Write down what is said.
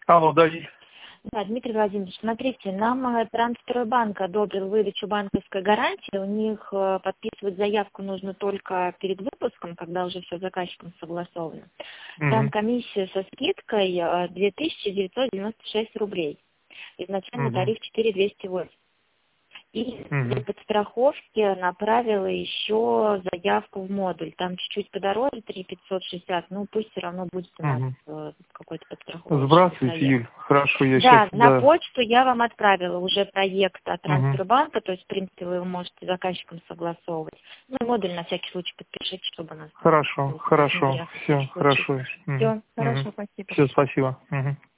Алло, Давид. Да, Дмитрий Владимирович, смотрите, нам Трансстройбанк одобрил выдачу банковской гарантии. У них подписывать заявку нужно только перед выпуском, когда уже все с заказчиком согласовано. Там комиссия со скидкой 2996 рублей. Изначально тариф 4208. И для подстраховки направила еще заявку в модуль. Там чуть-чуть подороже, 3560, ну пусть все равно будет у нас какой-то подстраховочный Здравствуйте, проект. Юль. Хорошо, я Да, сейчас... на почту я вам отправила уже проект от Трансстройбанка, то есть, в принципе, вы его можете с заказчиком согласовывать. Ну, и модуль на всякий случай подпишите, чтобы у нас... Хорошо, все, хорошо. Все, хорошо, спасибо. Все, спасибо.